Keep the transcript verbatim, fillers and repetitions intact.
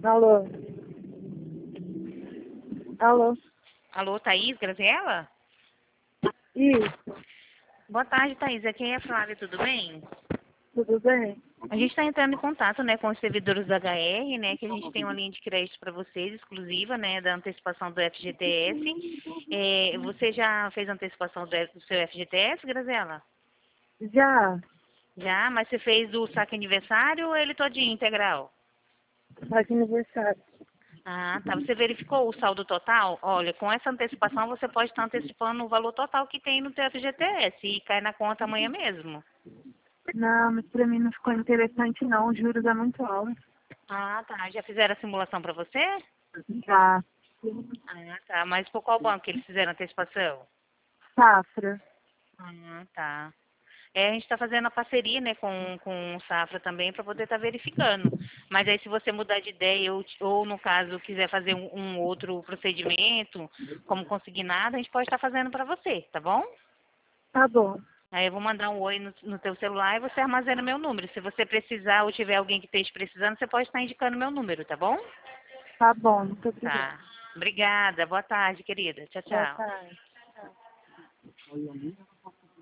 Alô? Alô? Alô, Thaís, Graziela? Isso, Boa tarde, Thaís. Aqui é a Flávia, tudo bem? tudo bem? A gente está entrando em contato, né, com os servidores da H R, né, que a gente tem uma linha de crédito para vocês, exclusiva, né, da antecipação do F G T S. É, você já fez a antecipação do, do seu F G T S, Graziela? Já, Já, mas você fez o saque aniversário ou ele todinho, integral? faz aniversário. Ah, tá. Você verificou o saldo total? Olha, com essa antecipação você pode estar antecipando o valor total que tem no teu F G T S e cai na conta amanhã mesmo. Não, mas pra mim não ficou interessante não, os juros é muito alto. Ah, tá. Já fizeram a simulação para você? Já, Ah, tá. Mas por qual banco que eles fizeram a antecipação? safra. Ah, tá. É, a gente está fazendo a parceria, né, com, com o Safra também para poder estar verificando. Mas aí se você mudar de ideia ou, ou no caso, quiser fazer um, um outro procedimento, como consignado, a gente pode estar fazendo para você, tá bom? Tá bom, Aí eu vou mandar um oi no, no teu celular e você armazena meu número. Se você precisar ou tiver alguém que esteja precisando, você pode estar indicando meu número, tá bom? tá bom, muito obrigada. Tá. Obrigada. Boa tarde, querida. Tchau, Boa tchau. tarde.